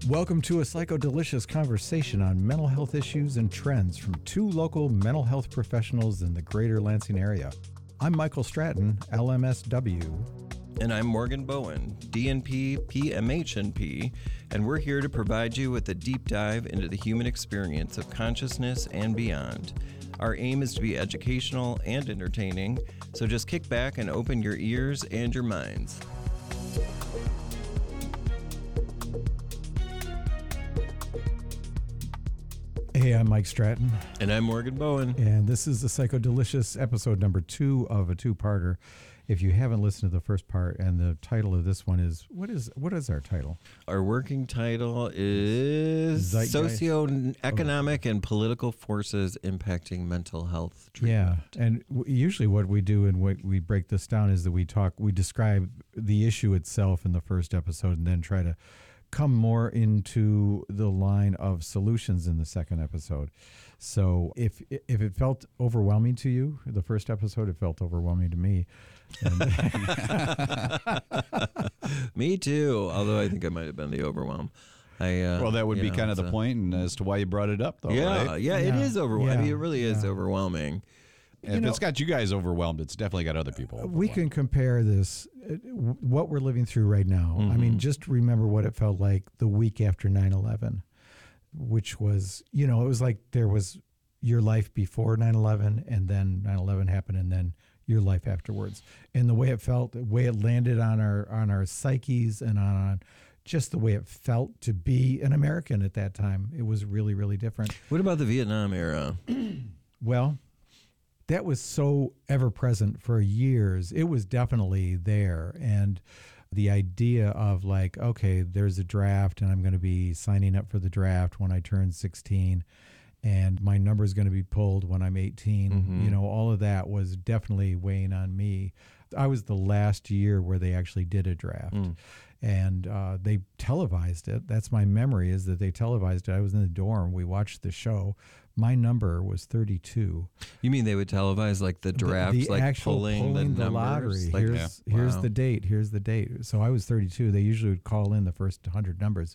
Welcome to a Psychodelicious conversation on mental health issues and trends from two local mental health professionals in the greater Lansing area. I'm Michael Stratton, LMSW. And I'm Morgan Bowen, DNP, PMHNP, and we're here to provide you with a deep dive into the human experience of consciousness and beyond. Our aim is to be educational and entertaining, so just kick back and open your ears and your minds. Hey, I'm Mike Stratton. And I'm Morgan Bowen. And this is the Psychodelicious episode number 2 of a two-parter. If you haven't listened to the first part, and the title of this one is, what is our title? Our working title is Zeitgeist. Socioeconomic and Political Forces Impacting Mental Health Treatment. Yeah, and usually what we do and what we break this down is that we describe the issue itself in the first episode and then try to come more into the line of solutions in the second episode. So if it felt overwhelming to you, the first episode, it felt overwhelming to me. Me too, although I think I might have been the overwhelm. Well, that would be kind of the point and as to why you brought it up, though, yeah, right? Yeah, it is overwhelming. Yeah. I mean, it really is overwhelming. If it's got you guys overwhelmed, it's definitely got other people overwhelmed. We can compare this, what we're living through right now. Mm-hmm. I mean, just remember what it felt like the week after 9/11, which was, it was like there was your life before 9/11 and then 9/11 happened and then your life afterwards. And the way it felt, the way it landed on our psyches and on just the way it felt to be an American at that time, it was really, really different. What about the Vietnam era? Well, that was so ever present for years. It was definitely there. And the idea of like, okay, there's a draft and I'm going to be signing up for the draft when I turn 16 and my number is going to be pulled when I'm 18. Mm-hmm. All of that was definitely weighing on me. I was the last year where they actually did a draft. And they televised it. That's my memory, is that they televised it. I was in the dorm. We watched the show. My number was 32. You mean they would televise like the drafts, the like actual pulling the numbers? lottery. Like, Here's wow. the date. Here's the date. So I was 32. They usually would call in the first 100 numbers.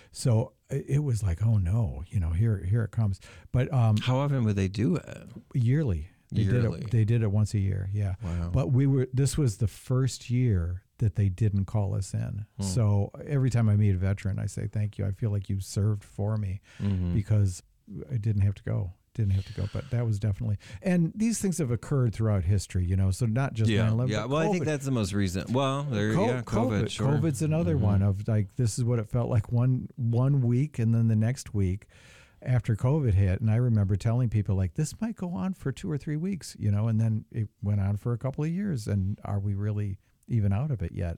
So it was like, oh no, here it comes. But How often would they do it? yearly. They did it once a year. Yeah. Wow. But this was the first year that they didn't call us in. So every time I meet a veteran, I say, thank you. I feel like you served for me because I didn't have to go. But that was definitely, and these things have occurred throughout history, so not just 9/11. Yeah, well, I think that's the most recent. Well, COVID, sure. COVID's another one of like, this is what it felt like one week, and then the next week after COVID hit. And I remember telling people like, this might go on for 2 or 3 weeks, and then it went on for a couple of years. And are we really even out of it yet?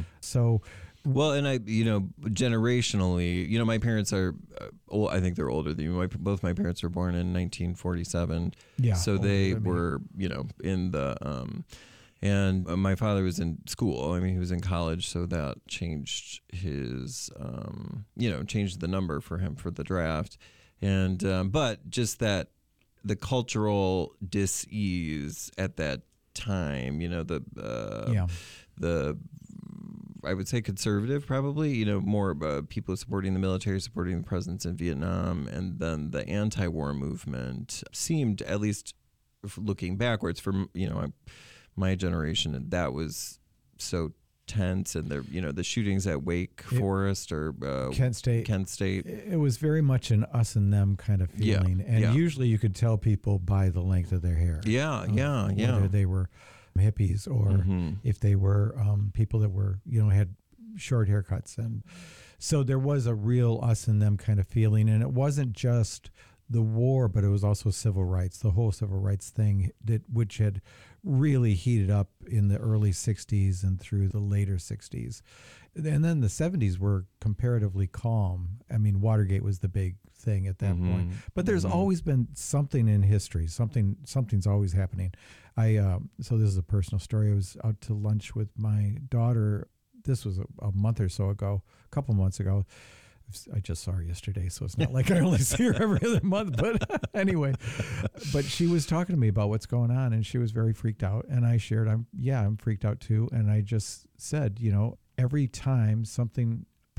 So, well, and I, generationally, my parents are, I think they're older than you. Both my parents were born in 1947. Yeah. So they were, in the, and my father was in school. I mean, he was in college, so that changed his, changed the number for him for the draft. And, but just that the cultural dis-ease at that time, the I would say conservative, probably, more people supporting the military, supporting the presence in Vietnam, and then the anti-war movement seemed, at least looking backwards for, my generation, that was so tense, and the shootings at Wake Forest or Kent State. It was very much an us and them kind of feeling. Usually you could tell people by the length of their hair. Whether they were hippies or if they were people that were, had short haircuts. And so there was a real us and them kind of feeling. And it wasn't just the war, but it was also civil rights, the whole civil rights thing which had really heated up in the early 60s and through the later 60s. And then the 70s were comparatively calm. I mean, Watergate was the big thing at that point. But there's always been something in history. Something's always happening. So this is a personal story. I was out to lunch with my daughter. This was a month or so ago, a couple months ago. I just saw her yesterday, so it's not like I only see her every other month. But anyway, but she was talking to me about what's going on, and she was very freaked out. And I shared, I'm freaked out too. And I just said, every time something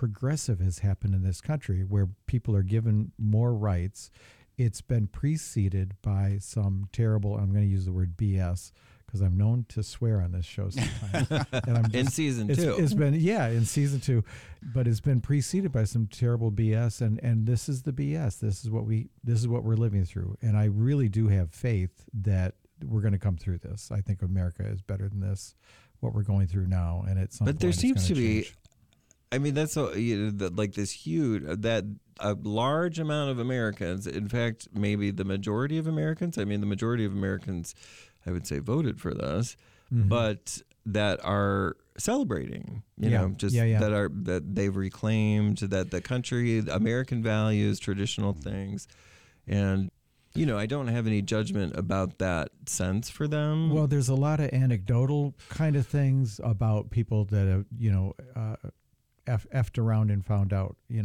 progressive has happened in this country, where people are given more rights. It's been preceded by some terrible, I'm going to use the word BS, because I'm known to swear on this show sometimes. And I'm just, in season 2. It's been, in season 2, but it's been preceded by some terrible BS, and this is the BS. This is what we're living through. And I really do have faith that we're going to come through this. I think America is better than this, what we're going through now. And at some But point there seems to be, change. I mean, that's like this huge, that a large amount of Americans, in fact, maybe the majority of Americans, the majority of Americans, I would say, voted for this, but that are celebrating, that they've reclaimed, that the country, American values, traditional things. And, I don't have any judgment about that sense for them. Well, there's a lot of anecdotal kind of things about people that have, effed around and found out, you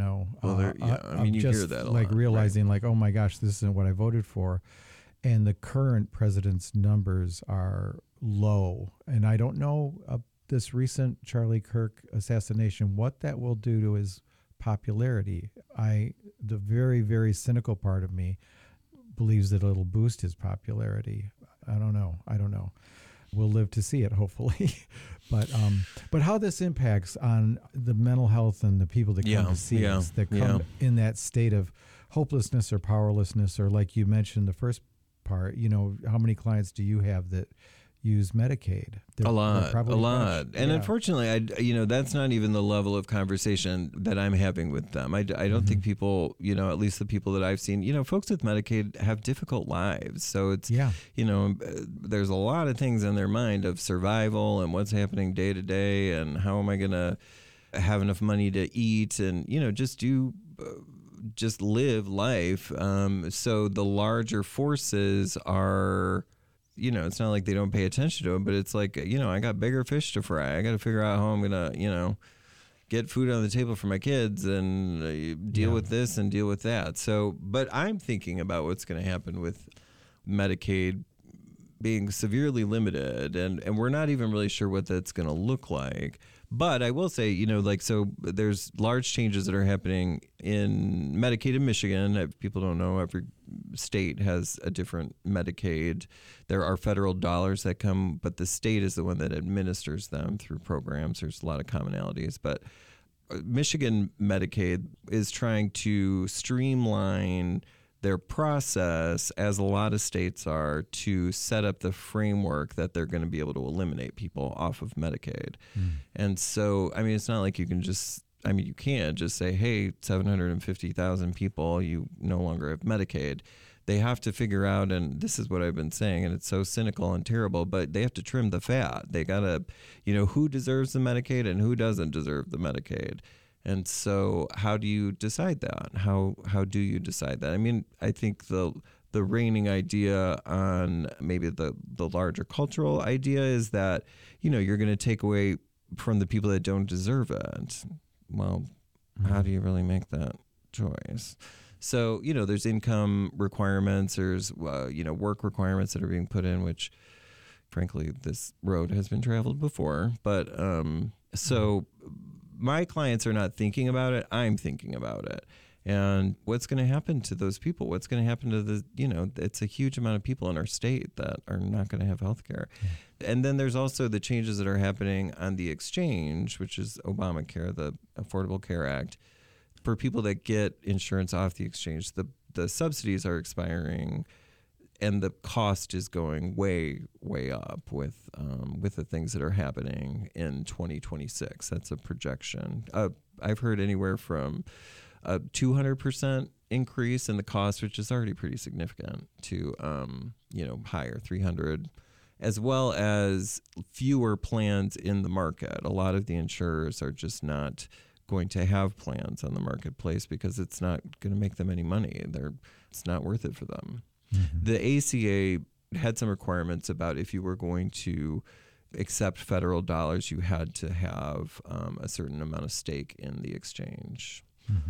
hear that a like lot, realizing right? like, oh my gosh, this isn't what I voted for. And the current president's numbers are low. And I don't know this recent Charlie Kirk assassination, what that will do to his popularity. The very, very cynical part of me believes that it'll boost his popularity. I don't know. We'll live to see it, hopefully. But how this impacts on the mental health and the people that come to see us, that come in that state of hopelessness or powerlessness, or like you mentioned the first part, how many clients do you have that use Medicaid? A lot. And unfortunately, that's not even the level of conversation that I'm having with them. I don't think people, at least the people that I've seen, folks with Medicaid have difficult lives. So it's, there's a lot of things in their mind of survival and what's happening day to day and how am I going to have enough money to eat and, just live life. So the larger forces are, it's not like they don't pay attention to them, but it's like, I got bigger fish to fry. I got to figure out how I'm going to, get food on the table for my kids and deal with this and deal with that. So, but I'm thinking about what's going to happen with Medicaid being severely limited, and we're not even really sure what that's going to look like. But I will say, so there's large changes that are happening in Medicaid in Michigan. If people don't know, every state has a different Medicaid. There are federal dollars that come, but the state is the one that administers them through programs. There's a lot of commonalities, but Michigan Medicaid is trying to streamline their process, as a lot of states are, to set up the framework that they're going to be able to eliminate people off of Medicaid. And so, it's not like you can just, you can't just say, hey, 750,000 people, you no longer have Medicaid. They have to figure out, and this is what I've been saying, and it's so cynical and terrible, but they have to trim the fat. They got to, who deserves the Medicaid and who doesn't deserve the Medicaid. And so how do you decide that? How do you decide that? I think the reigning idea on maybe the larger cultural idea is that, you're going to take away from the people that don't deserve it. Well, how do you really make that choice? So, there's income requirements, there's, work requirements that are being put in, which frankly, this road has been traveled before. But so my clients are not thinking about it. I'm thinking about it. And what's going to happen to those people? What's going to happen to it's a huge amount of people in our state that are not going to have health care. And then there's also the changes that are happening on the exchange, which is Obamacare, the Affordable Care Act. For people that get insurance off the exchange, the subsidies are expiring, and the cost is going way, way up with the things that are happening in 2026. That's a projection. I've heard anywhere from a 200% increase in the cost, which is already pretty significant, to higher 300, as well as fewer plans in the market. A lot of the insurers are just not going to have plans on the marketplace because it's not going to make them any money. It's not worth it for them. The ACA had some requirements about if you were going to accept federal dollars, you had to have a certain amount of stake in the exchange.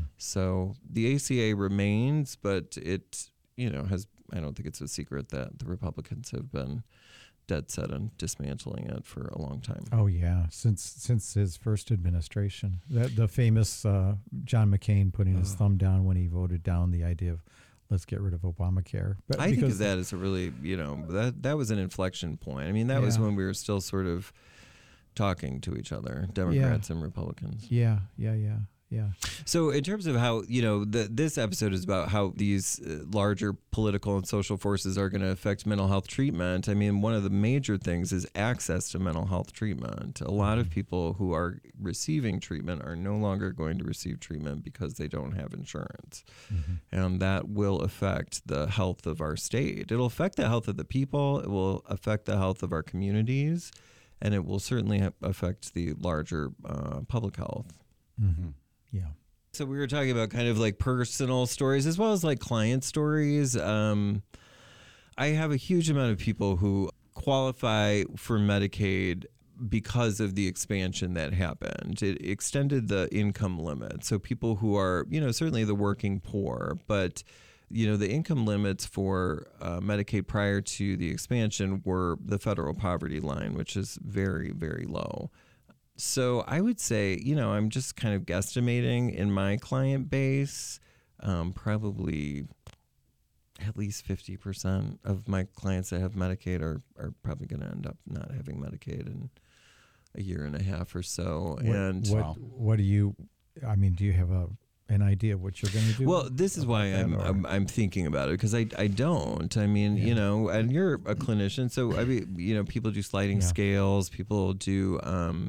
So the ACA remains, but it, has, I don't think it's a secret that the Republicans have been dead set on dismantling it for a long time. Oh yeah, since his first administration, the famous John McCain putting his thumb down when he voted down the idea of let's get rid of Obamacare. But I think of that as a really, that was an inflection point. I mean, that was when we were still sort of talking to each other, Democrats and Republicans. Yeah. So in terms of how, this episode is about how these larger political and social forces are going to affect mental health treatment. I mean, one of the major things is access to mental health treatment. A lot of people who are receiving treatment are no longer going to receive treatment because they don't have insurance. And that will affect the health of our state. It'll affect the health of the people. It will affect the health of our communities. And it will certainly affect the larger public health. Yeah. So we were talking about kind of like personal stories as well as like client stories. I have a huge amount of people who qualify for Medicaid because of the expansion that happened. It extended the income limit. So people who are, certainly the working poor, but the income limits for Medicaid prior to the expansion were the federal poverty line, which is very, very low. So I would say, I'm just kind of guesstimating in my client base, probably at least 50% of my clients that have Medicaid are probably going to end up not having Medicaid in a year and a half or so. What do you have an idea of what you're going to do? Well, this is why I'm thinking about it, because I don't. I mean, and you're a clinician, so I mean, people do sliding scales, people do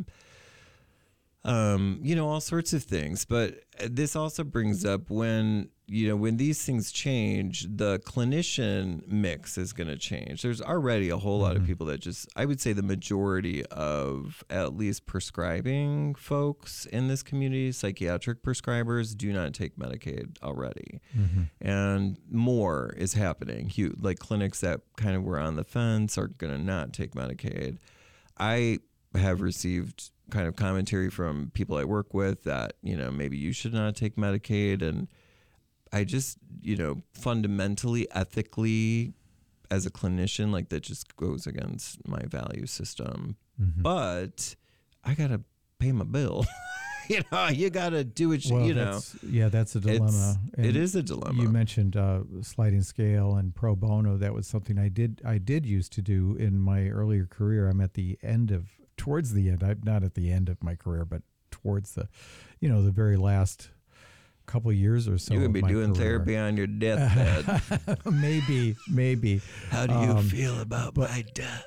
all sorts of things. But this also brings up when these things change, the clinician mix is going to change. There's already a whole lot of people that I would say the majority of at least prescribing folks in this community, psychiatric prescribers, do not take Medicaid already. And more is happening. Like clinics that kind of were on the fence are going to not take Medicaid. I have received kind of commentary from people I work with that, maybe you should not take Medicaid. And I just, fundamentally, ethically, as a clinician, like that just goes against my value system. But I got to pay my bill. You got to do what that's a dilemma. It is a dilemma. You mentioned sliding scale and pro bono. That was something I did used to do in my earlier career. I'm towards the end. I'm not at the end of my career, but towards the very last couple of years or so. You could be doing therapy on your deathbed. maybe. How do you feel about my death?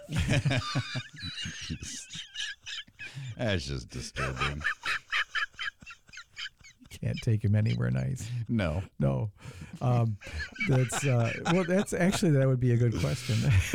That's just disturbing. Can't take him anywhere nice. No. That's actually, that would be a good question.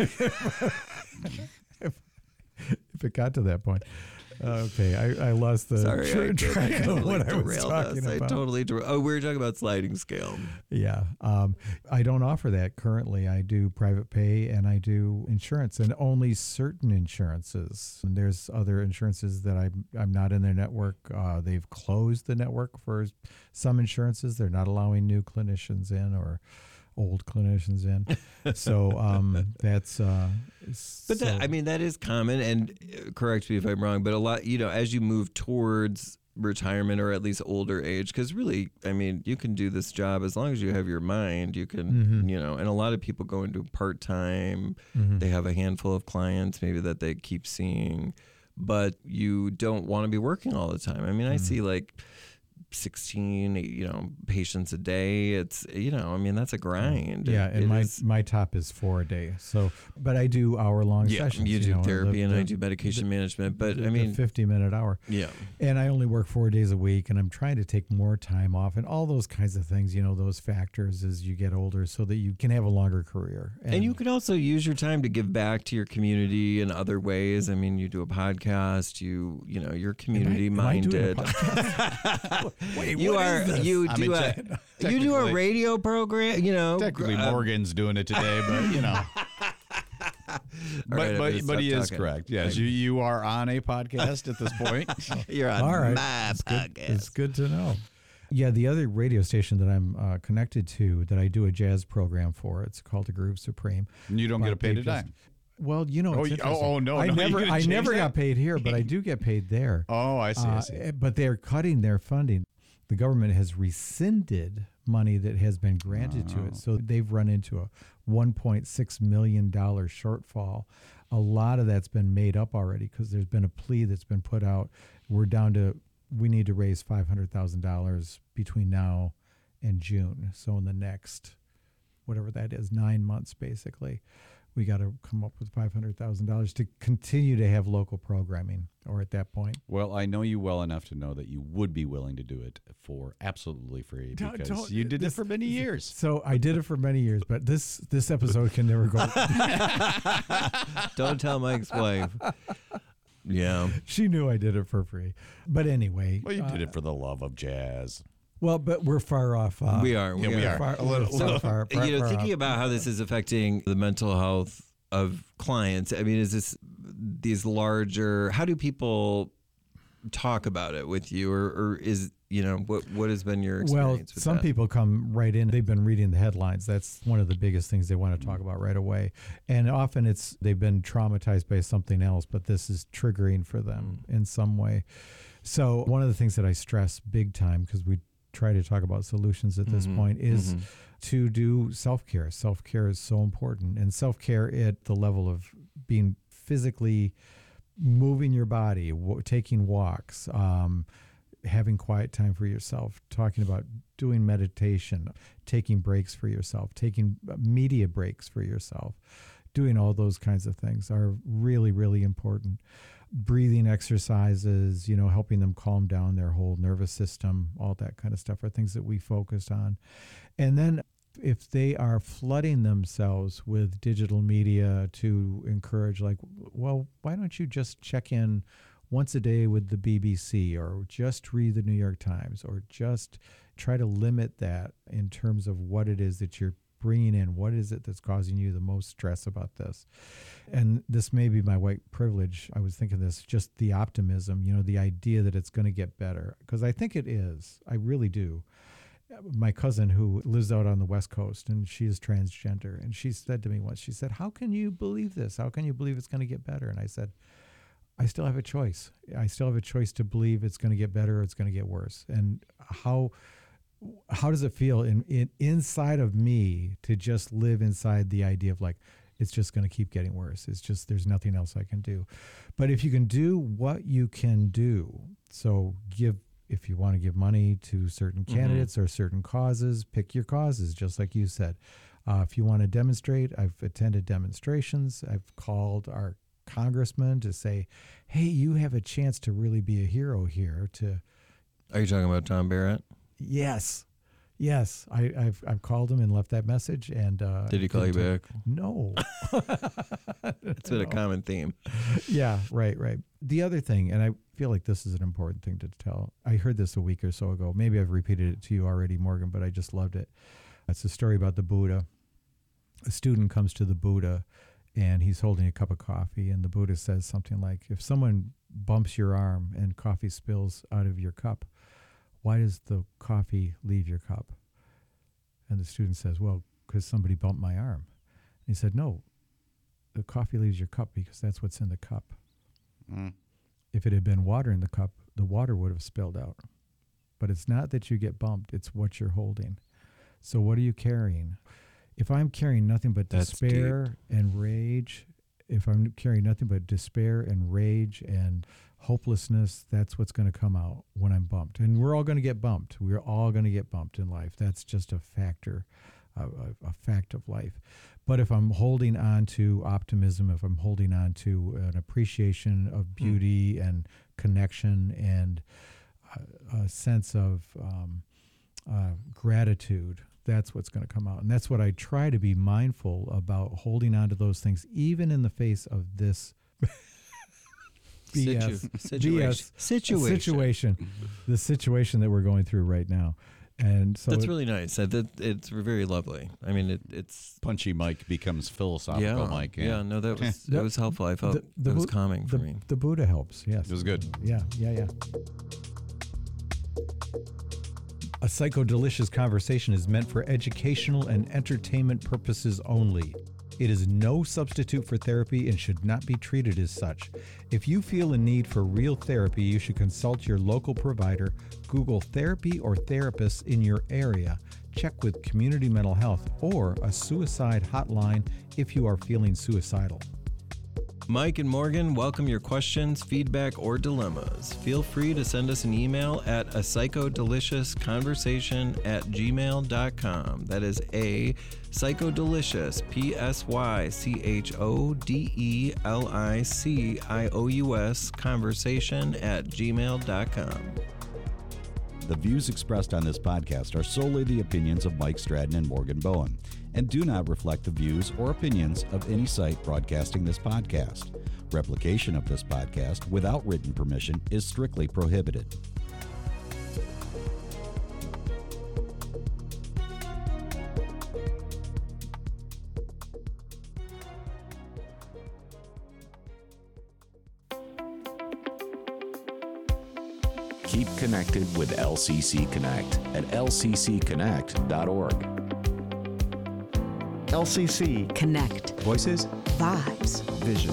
If it got to that point. Okay, I lost the track of what I was talking about. We were talking about sliding scale. Yeah. I don't offer that currently. I do private pay and I do insurance, and only certain insurances. And there's other insurances that I'm not in their network. They've closed the network for some insurances. They're not allowing new clinicians in or old clinicians in. So that's but that is common, and correct me if I'm wrong, but a lot, as you move towards retirement or at least older age, because really, you can do this job as long as you have your mind. You can, and a lot of people go into part-time. They have a handful of clients maybe that they keep seeing, but you don't want to be working all the time. I see like 16 patients a day. It's that's a grind. And my top is 4 a day. So but I do hour-long sessions. You do therapy and I do medication management, but 50-minute hour. And I only work 4 days a week, and I'm trying to take more time off and all those kinds of things, those factors as you get older, so that you can have a longer career. And you can also use your time to give back to your community in other ways. You do a podcast, you're community minded. Wait, you do a radio program, Technically Morgan's doing it today, but but he is correct. Yes, you are on a podcast at this point. You're on my podcast. It's good to know. Yeah, the other radio station that I'm connected to, that I do a jazz program for, it's called The Groove Supreme. And you don't get a paid a dime. Well, you know, it's interesting. No, I never got paid here, but I do get paid there. Oh, I see. But they're cutting their funding. The government has rescinded money that has been granted to it. So they've run into a $1.6 million shortfall. A lot of that's been made up already because there's been a plea that's been put out. We need to raise $500,000 between now and June. So in the next, whatever that is, 9 months basically, we got to come up with $500,000 to continue to have local programming, or at that point. Well, I know you well enough to know that you would be willing to do it for absolutely free because you did it for many years. So I did it for many years, but this episode can never go. Don't tell Mike's wife. Yeah. She knew I did it for free. But anyway. Well, you did it for the love of jazz. Well, but we're far off. We are. A little far. Thinking about how this is affecting the mental health of clients. I mean, is this these larger? How do people talk about it with you, or is what has been your experience? Well, some people come right in. They've been reading the headlines. That's one of the biggest things they want to talk about right away. And often they've been traumatized by something else, but this is triggering for them in some way. So one of the things that I stress big time, because we try to talk about solutions at this point, is to do self-care. Self-care is so important. And self-care at the level of being physically moving your body, taking walks, having quiet time for yourself, talking about doing meditation, taking breaks for yourself, taking media breaks for yourself, doing all those kinds of things are really, really important. Breathing exercises, helping them calm down their whole nervous system, all that kind of stuff are things that we focused on. And then if they are flooding themselves with digital media to encourage, well, why don't you just check in once a day with the BBC, or just read the New York Times, or just try to limit that in terms of what it is that you're bringing in. What is it that's causing you the most stress about this? And this may be my white privilege. I was thinking this, just the optimism, the idea that it's going to get better, because I think it is. I really do. My cousin, who lives out on the West Coast, and she is transgender, and she said to me once, she said, "How can you believe this? How can you believe it's going to get better?" And I said, I still have a choice. I still have a choice to believe it's going to get better or it's going to get worse. And how does it feel inside of me to just live inside the idea of it's just going to keep getting worse? It's just, there's nothing else I can do. But if you can do what you can do, so if you want to give money to certain candidates or certain causes, pick your causes, just like you said. If you want to demonstrate, I've attended demonstrations. I've called our congressman to say, hey, you have a chance to really be a hero here. Are you talking about Tom Barrett? Yes. I've called him and left that message. And did he call you back? No. It's been a common theme. Yeah, right. The other thing, and I feel like this is an important thing to tell. I heard this a week or so ago. Maybe I've repeated it to you already, Morgan, but I just loved it. It's a story about the Buddha. A student comes to the Buddha, and he's holding a cup of coffee, and the Buddha says something like, if someone bumps your arm and coffee spills out of your cup, why does the coffee leave your cup? And the student says, well, because somebody bumped my arm. And he said, no, the coffee leaves your cup because that's what's in the cup. If it had been water in the cup, the water would have spilled out. But it's not that you get bumped, it's what you're holding. So what are you carrying? If I'm carrying nothing but despair and rage, if I'm carrying nothing but despair and rage and hopelessness, that's what's going to come out when I'm bumped. And we're all going to get bumped. We're all going to get bumped in life. That's just a factor, a fact of life. But if I'm holding on to optimism, if I'm holding on to an appreciation of beauty and connection and a sense of gratitude, that's what's going to come out. And that's what I try to be mindful about, holding on to those things, even in the face of this situation, the situation that we're going through right now. And so that's really nice. It's very lovely. I mean, it's Punchy Mike becomes philosophical Mike. Yeah, no, that was helpful. I felt that was calming for me. The Buddha helps. Yes, it was good. Yeah. A Psycho Delicious conversation is meant for educational and entertainment purposes only. It is no substitute for therapy and should not be treated as such. If you feel a need for real therapy, you should consult your local provider, Google therapy or therapists in your area, check with Community Mental Health or a suicide hotline if you are feeling suicidal. Mike and Morgan welcome your questions, feedback, or dilemmas. Feel free to send us an email at apsychodeliciousconversation@gmail.com. That is a psychodelicious, PSYCHODELICIOUS conversation@gmail.com. The views expressed on this podcast are solely the opinions of Mike Stratton and Morgan Bowen and do not reflect the views or opinions of any site broadcasting this podcast. Replication of this podcast without written permission is strictly prohibited. Keep connected with LCC Connect at lccconnect.org. LCC Connect. Voices, Vibes. Vision.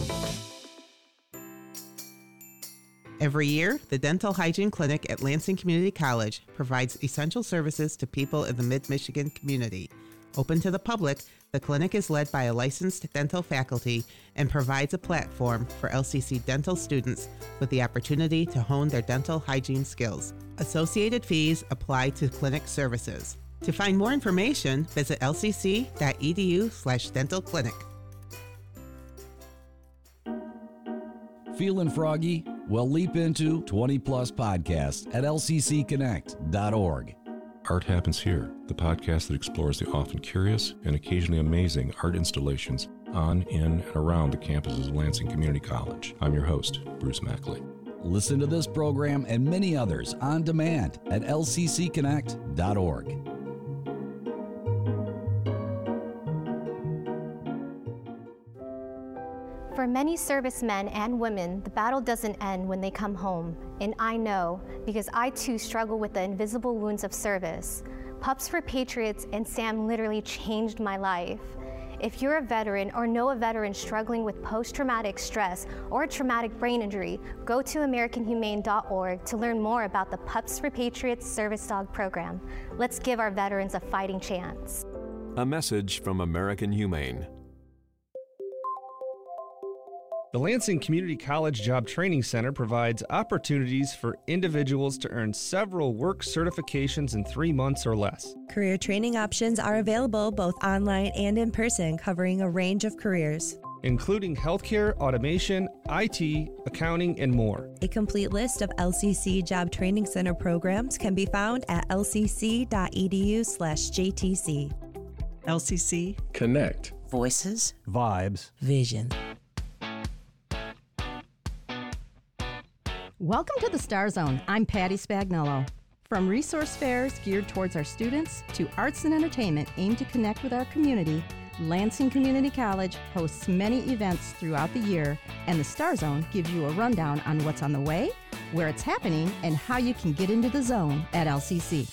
Every year, the Dental Hygiene Clinic at Lansing Community College provides essential services to people in the Mid-Michigan community. Open to the public, the clinic is led by a licensed dental faculty and provides a platform for LCC dental students with the opportunity to hone their dental hygiene skills. Associated fees apply to clinic services. To find more information, visit lcc.edu/dentalclinic. Feeling froggy? Well, leap into 20 Plus podcasts at lccconnect.org. Art Happens Here, the podcast that explores the often curious and occasionally amazing art installations on, in, and around the campuses of Lansing Community College. I'm your host, Bruce Mackley. Listen to this program and many others on demand at lccconnect.org. For many servicemen and women, the battle doesn't end when they come home. And I know, because I too struggle with the invisible wounds of service. Pups for Patriots and Sam literally changed my life. If you're a veteran or know a veteran struggling with post-traumatic stress or a traumatic brain injury, go to AmericanHumane.org to learn more about the Pups for Patriots Service Dog Program. Let's give our veterans a fighting chance. A message from American Humane. The Lansing Community College Job Training Center provides opportunities for individuals to earn several work certifications in 3 months or less. Career training options are available both online and in person, covering a range of careers, including healthcare, automation, IT, accounting, and more. A complete list of LCC Job Training Center programs can be found at lcc.edu/JTC. LCC Connect. Voices. Vibes. Vision. Welcome to the Star Zone. I'm Patty Spagnolo. From resource fairs geared towards our students to arts and entertainment aimed to connect with our community, Lansing Community College hosts many events throughout the year, and the Star Zone gives you a rundown on what's on the way, where it's happening, and how you can get into the zone at LCC.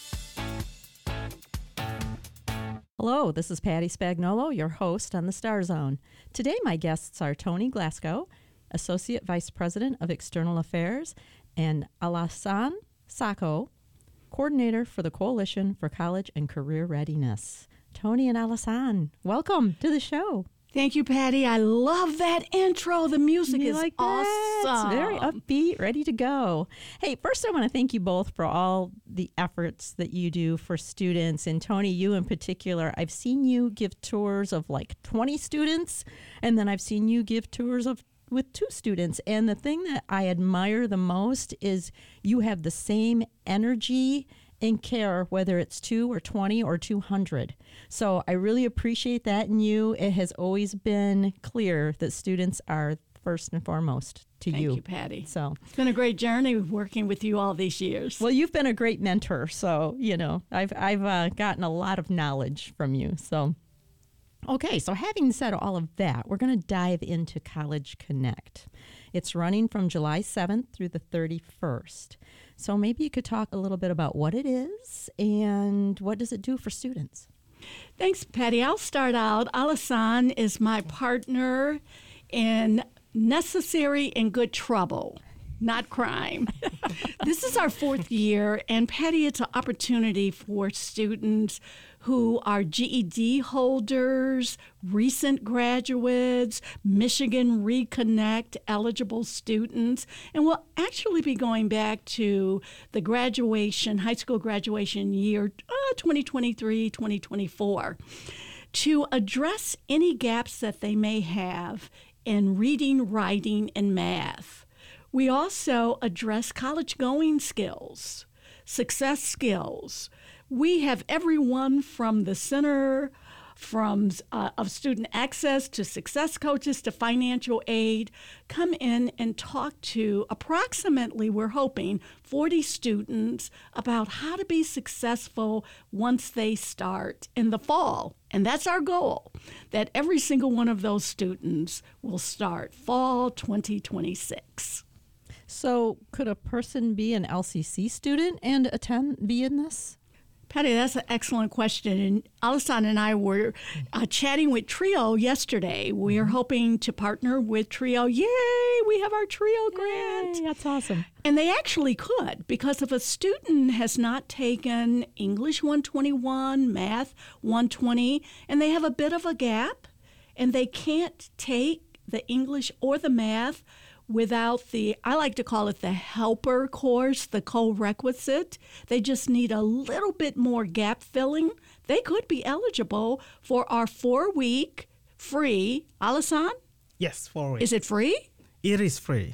Hello, this is Patty Spagnolo, your host on the Star Zone. Today my guests are Tony Glasgow, Associate Vice President of External Affairs, and Alassane Sacco, Coordinator for the Coalition for College and Career Readiness. Tony and Alassane, welcome to the show. Thank you, Patty. I love that intro. The music is like awesome. It's very upbeat, ready to go. Hey, first I want to thank you both for all the efforts that you do for students. And Tony, you in particular, I've seen you give tours of like 20 students, and then I've seen you give tours with 2 students. And the thing that I admire the most is you have the same energy and care, whether it's 2 or 20 or 200. So I really appreciate that in you. It has always been clear that students are first and foremost to you. Thank you, Patty. So it's been a great journey working with you all these years. Well, you've been a great mentor. So, I've gotten a lot of knowledge from you. So, okay, so having said all of that, we're going to dive into College Connect. It's running from July 7th through the 31st. So maybe you could talk a little bit about what it is and what does it do for students? Thanks, Patty. I'll start out. Alasan is my partner in necessary and good trouble, not crime. This is our 4th year, and Patty, it's an opportunity for students who are GED holders, recent graduates, Michigan Reconnect eligible students, and we'll actually be going back to the graduation, high school graduation year 2023-2024 to address any gaps that they may have in reading, writing, and math. We also address college-going skills, success skills. We have everyone from the Center of Student Access to success coaches to financial aid come in and talk to approximately, we're hoping, 40 students about how to be successful once they start in the fall. And that's our goal, that every single one of those students will start fall 2026. So could a person be an LCC student and be in this? Patty, that's an excellent question. And Alasan and I were chatting with TRIO yesterday. We are hoping to partner with TRIO. Yay, we have our TRIO grant. Yay, that's awesome. And they actually could, because if a student has not taken English 121, Math 120, and they have a bit of a gap, and they can't take the English or the Math without the, I like to call it the helper course, the co-requisite. They just need a little bit more gap filling. They could be eligible for our 4-week free, Alasan? Yes, 4 weeks. Is it free? It is free.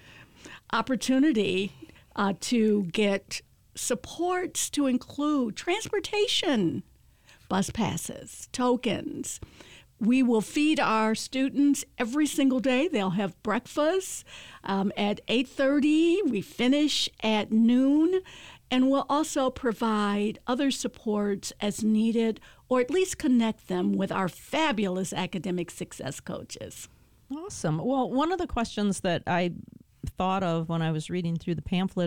Opportunity to get supports to include transportation, bus passes, tokens. We will feed our students every single day. They'll have breakfast at 8:30. We finish at noon. And we'll also provide other supports as needed, or at least connect them with our fabulous academic success coaches. Awesome. Well, one of the questions that I thought of when I was reading through the pamphlet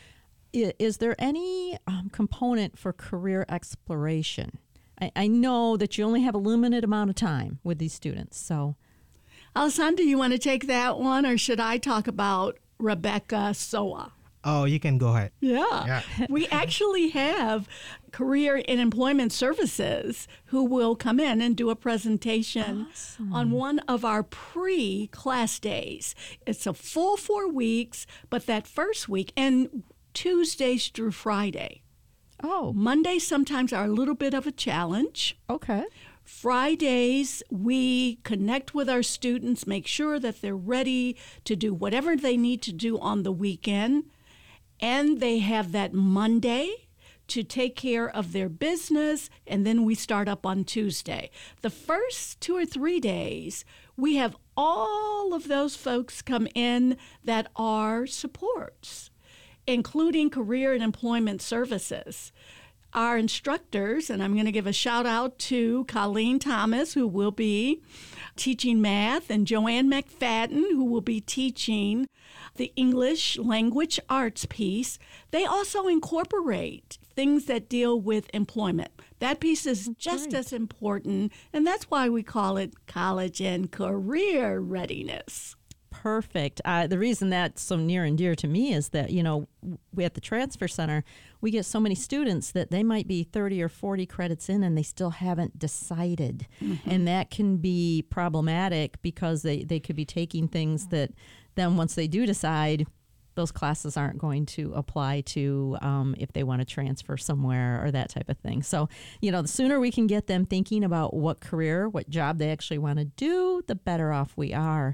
is there any component for career exploration? I know that you only have a limited amount of time with these students, so. Alasan, do you want to take that one, or should I talk about Rebecca Soa? Oh, you can go ahead. Yeah. We actually have Career and Employment Services who will come in and do a presentation on one of our pre-class days. It's a full 4 weeks, but that first week, and Tuesdays through Friday. Oh. Mondays sometimes are a little bit of a challenge. Okay. Fridays, we connect with our students, make sure that they're ready to do whatever they need to do on the weekend. And they have that Monday to take care of their business, and then we start up on Tuesday. The first 2 or 3 days, we have all of those folks come in that are supports, including Career and Employment Services. Our instructors, and I'm going to give a shout out to Colleen Thomas, who will be teaching math, and Joanne McFadden, who will be teaching the English language arts piece. They also incorporate things that deal with employment. That piece is just as important, and that's why we call it college and career readiness. Perfect. The reason that's so near and dear to me is that, we at the Transfer Center, we get so many students that they might be 30 or 40 credits in and they still haven't decided. Mm-hmm. And that can be problematic because they could be taking things that then once they do decide, those classes aren't going to apply to if they want to transfer somewhere or that type of thing. So, the sooner we can get them thinking about what career, what job they actually want to do, the better off we are.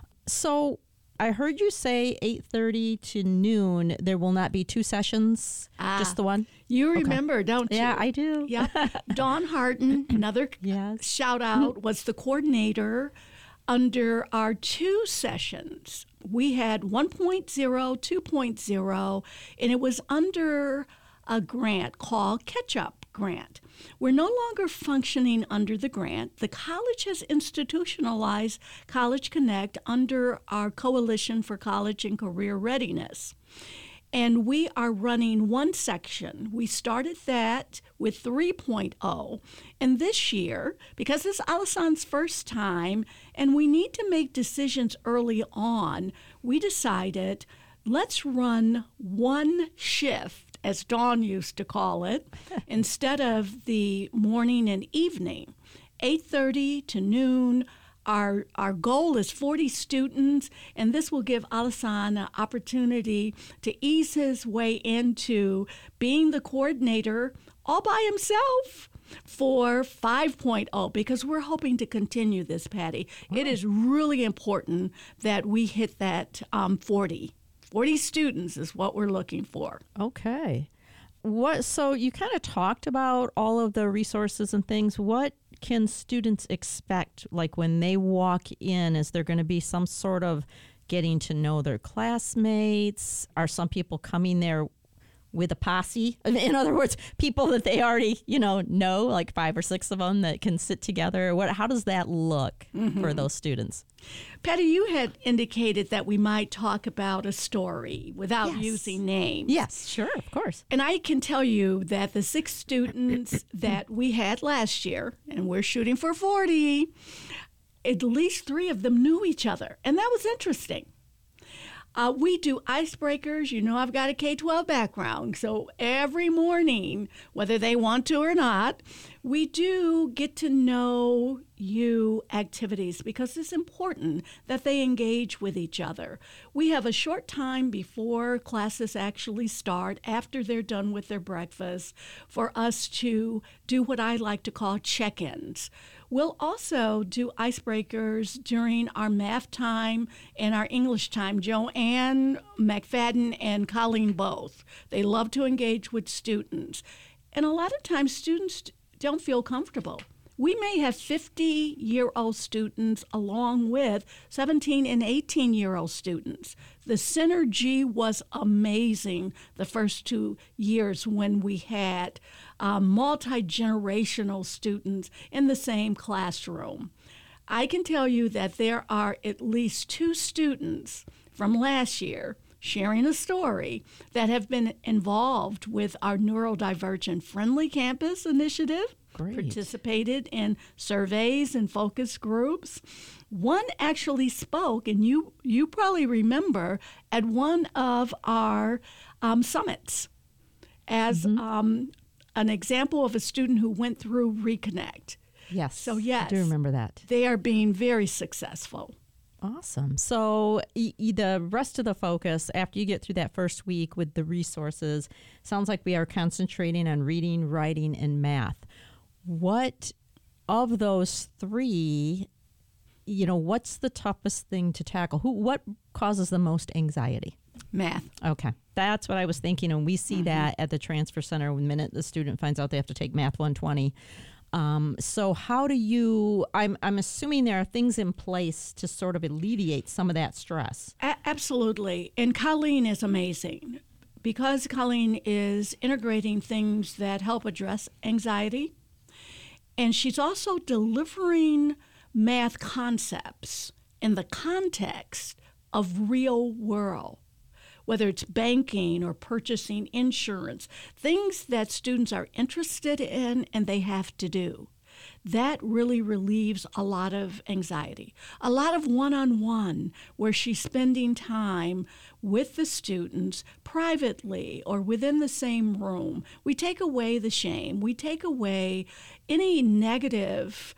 So I heard you say 8:30 to noon. There will not be 2 sessions, just the one? You remember, don't you? Yeah, I do. Yeah. Dawn Harton, another shout out, was the coordinator under our 2 sessions. We had 1.0, 2.0, and it was under a grant called Catch-Up Grant. We're no longer functioning under the grant. The college has institutionalized College Connect under our Coalition for College and Career Readiness. And we are running one section. We started that with 3.0. And this year, because it's Alison's first time and we need to make decisions early on, we decided let's run one shift, as Dawn used to call it, instead of the morning and evening, 8:30 to noon. Our goal is 40 students, and this will give Alison an opportunity to ease his way into being the coordinator all by himself for 5.0, because we're hoping to continue this, Patty. Wow. It is really important that we hit that 40. 40 students is what we're looking for. Okay. So you kind of talked about all of the resources and things. What can students expect, like when they walk in? Is there going to be some sort of getting to know their classmates? Are some people coming there with a posse? In other words, people that they already, know, like 5 or 6 of them that can sit together. How does that look for those students? Patty, you had indicated that we might talk about a story without using names. Yes, sure, of course. And I can tell you that the 6 students that we had last year, and we're shooting for 40, at least 3 of them knew each other. And that was interesting. We do icebreakers. I've got a K-12 background. So every morning, whether they want to or not, we do get to know you activities because it's important that they engage with each other. We have a short time before classes actually start, after they're done with their breakfast, for us to do what I like to call check-ins. We'll also do icebreakers during our math time and our English time. Joanne McFadden and Colleen both. They love to engage with students. And a lot of times students don't feel comfortable. We may have 50-year-old students along with 17 and 18-year-old students. The synergy was amazing the first 2 years when we had multi-generational students in the same classroom. I can tell you that there are at least 2 students from last year sharing a story that have been involved with our Neurodivergent Friendly Campus initiative. Great. Participated in surveys and focus groups. One actually spoke, and you probably remember, at one of our summits as an example of a student who went through Reconnect. Yes. So yes, I do remember that. They are being very successful. Awesome. So the rest of the focus, after you get through that first week with the resources, sounds like we are concentrating on reading, writing, and math. What of those 3, what's the toughest thing to tackle? What causes the most anxiety? Math. Okay. That's what I was thinking. And we see that at the Transfer Center the minute the student finds out they have to take Math 120. So how do you, I'm assuming there are things in place to sort of alleviate some of that stress. Absolutely. And Colleen is amazing because Colleen is integrating things that help address anxiety. And she's also delivering math concepts in the context of real world, whether it's banking or purchasing insurance, things that students are interested in and they have to do. That really relieves a lot of anxiety. A lot of one-on-one where she's spending time with the students privately or within the same room. We take away the shame. We take away any negative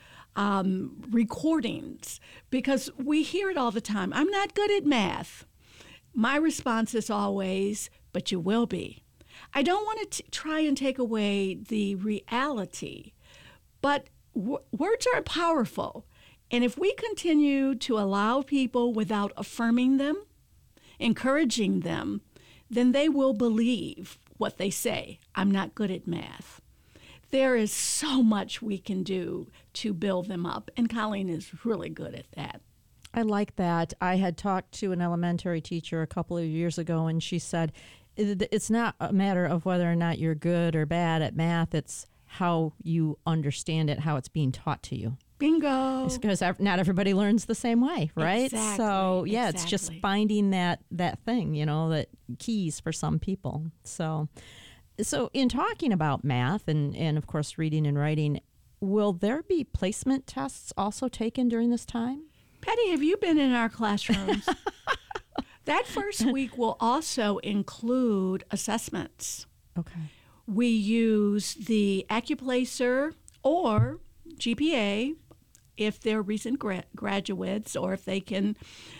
recordings because we hear it all the time. I'm not good at math. My response is always, but you will be. I don't want to try and take away the reality, but words are powerful. And if we continue to allow people without affirming them, encouraging them, then they will believe what they say. I'm not good at math. There is so much we can do to build them up, and Colleen is really good at that. I like that. I had talked to an elementary teacher a couple of years ago, and she said, it's not a matter of whether or not you're good or bad at math. It's how you understand it, how it's being taught to you. Bingo. Because not everybody learns the same way, right? Exactly, So, yeah, it's just exactly. finding that thing, that keys for some people. So in talking about math and of course, reading and writing, will there be placement tests also taken during this time? Patty, have you been in our classrooms? That first week will also include assessments. Okay. We use the Accuplacer or GPA if they're recent graduates, or if they can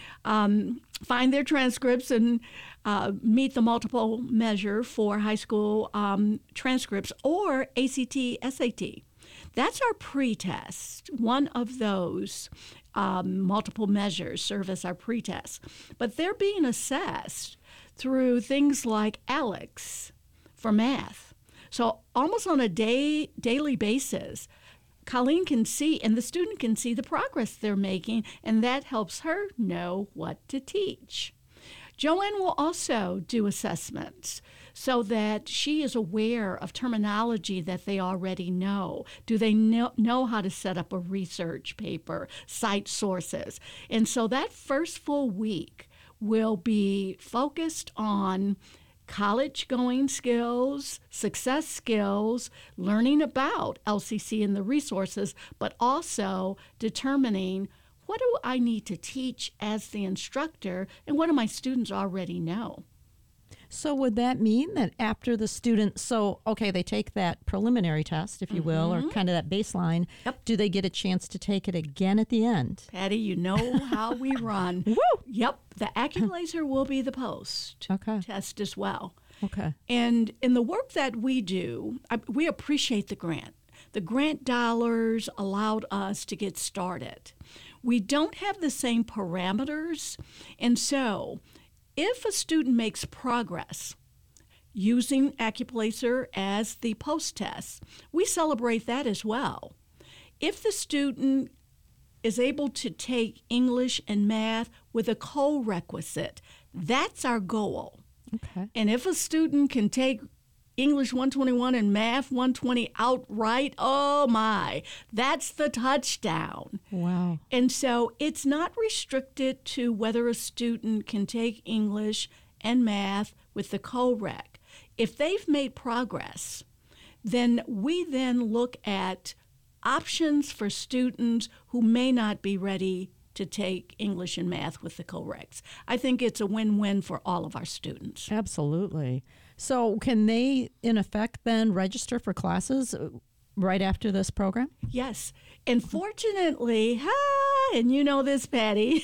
find their transcripts and meet the multiple measure for high school transcripts, or ACT, SAT. That's our pretest. One of those multiple measures serve as our pretest. But they're being assessed through things like ALEKS for math. So almost on a daily basis, Colleen can see, and the student can see the progress they're making, and that helps her know what to teach. Joanne will also do assessments so that she is aware of terminology that they already know. Do they know how to set up a research paper, cite sources? And so that first full week will be focused on college-going skills, success skills, learning about LCC and the resources, but also determining what do I need to teach as the instructor and what do my students already know. So would that mean that after the student, they take that preliminary test, if you will, or kind of that baseline, do they get a chance to take it again at the end? Patty, you know how we run. Woo! Yep, the Accuplacer will be the post test as well. Okay. And in the work that we do, we appreciate the grant. The grant dollars allowed us to get started. We don't have the same parameters, and so if a student makes progress using Accuplacer as the post-test, we celebrate that as well. If the student is able to take English and math with a co-requisite, that's our goal. Okay. And if a student can take English 121 and Math 120 outright, oh my, that's the touchdown. Wow. And so it's not restricted to whether a student can take English and Math with the co-rec. If they've made progress, then we then look at options for students who may not be ready to take English and Math with the co-recs. I think it's a win-win for all of our students. Absolutely. So can they, in effect, then register for classes right after this program? Yes. And fortunately, and you know this, Patty,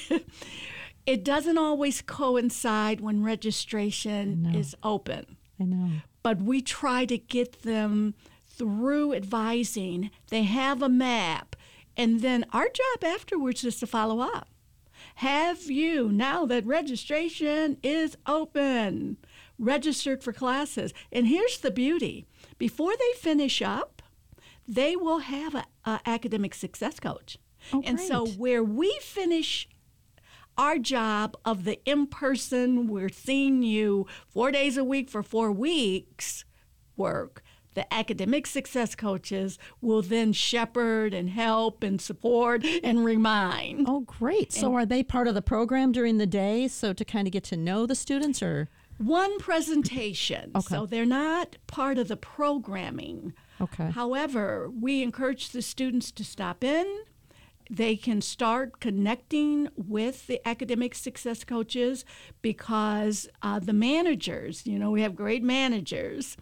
it doesn't always coincide when registration is open. I know. But we try to get them through advising. They have a map. And then our job afterwards is to follow up. Have you, now that registration is open, registered for classes? And here's the beauty. Before they finish up, they will have an academic success coach. Oh, and great. so where we finish our job of the in-person, we're seeing you 4 days a week for 4 weeks work, the academic success coaches will then shepherd and help and support and remind. Oh, great. So are they part of the program during the day, so to kind of get to know the students, or? One presentation. Okay. So they're not part of the programming. Okay. However, we encourage the students to stop in. They can start connecting with the academic success coaches because the managers, we have great managers,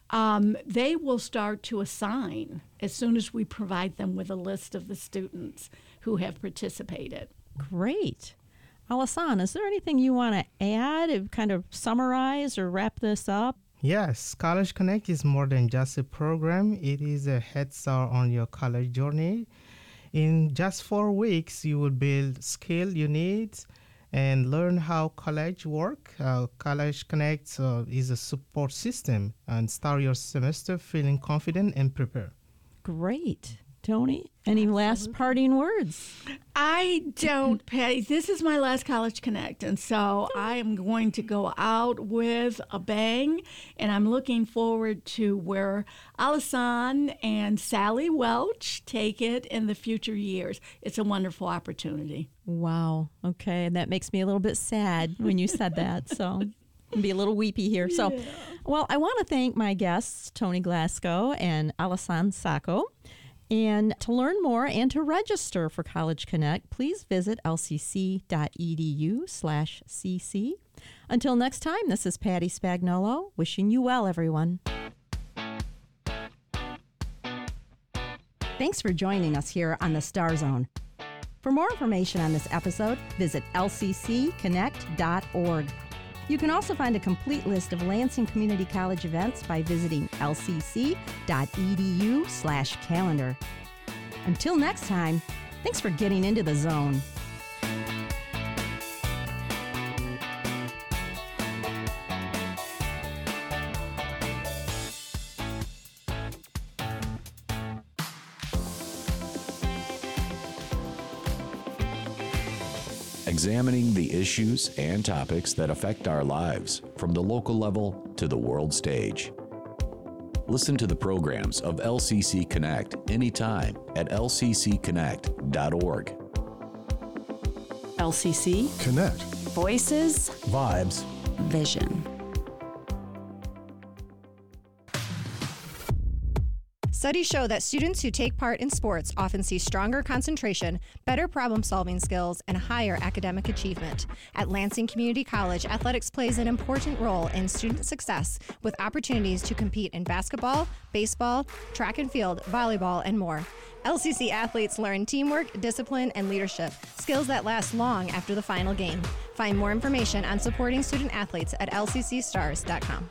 they will start to assign as soon as we provide them with a list of the students who have participated. Great. Alasan, is there anything you want to add, kind of summarize or wrap this up? Yes, College Connect is more than just a program. It is a head start on your college journey. In just 4 weeks, you will build skill you need and learn how college work. College Connect is a support system, and start your semester feeling confident and prepared. Great. Tony, any last parting words? I don't, Patty. This is my last College Connect, and so I am going to go out with a bang, and I'm looking forward to where Alison and Sally Welch take it in the future years. It's a wonderful opportunity. Wow. Okay, that makes me a little bit sad when you said that, so I'll be a little weepy here. So, well, I want to thank my guests, Tony Glasgow and Alison Sacco. And to learn more and to register for College Connect, please visit lcc.edu/cc. Until next time, this is Patty Spagnolo, wishing you well, everyone. Thanks for joining us here on the Star Zone. For more information on this episode, visit lccconnect.org. You can also find a complete list of Lansing Community College events by visiting lcc.edu/calendar. Until next time, thanks for getting into the zone. Examining the issues and topics that affect our lives from the local level to the world stage. Listen to the programs of LCC Connect anytime at lccconnect.org. LCC Connect. Voices, Vibes, Vision. Studies show that students who take part in sports often see stronger concentration, better problem-solving skills, and higher academic achievement. At Lansing Community College, athletics plays an important role in student success with opportunities to compete in basketball, baseball, track and field, volleyball, and more. LCC athletes learn teamwork, discipline, and leadership, skills that last long after the final game. Find more information on supporting student athletes at lccstars.com.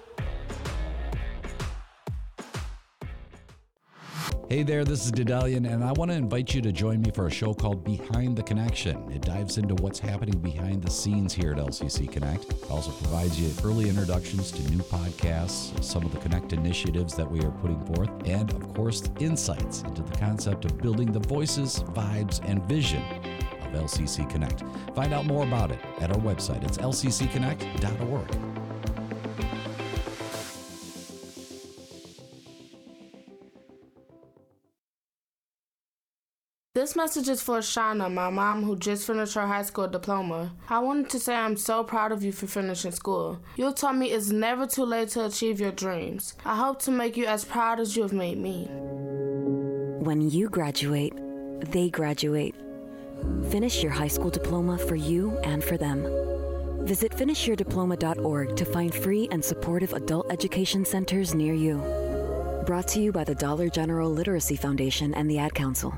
Hey there, this is Dedalian, and I want to invite you to join me for a show called Behind the Connection. It dives into what's happening behind the scenes here at LCC Connect. It also provides you early introductions to new podcasts, some of the Connect initiatives that we are putting forth, and of course, insights into the concept of building the voices, vibes, and vision of LCC Connect. Find out more about it at our website. It's lccconnect.org. This message is for Shauna, my mom who just finished her high school diploma. I wanted to say I'm so proud of you for finishing school. You taught me it's never too late to achieve your dreams. I hope to make you as proud as you have made me. When you graduate, they graduate. Finish your high school diploma for you and for them. Visit finishyourdiploma.org to find free and supportive adult education centers near you. Brought to you by the Dollar General Literacy Foundation and the Ad Council.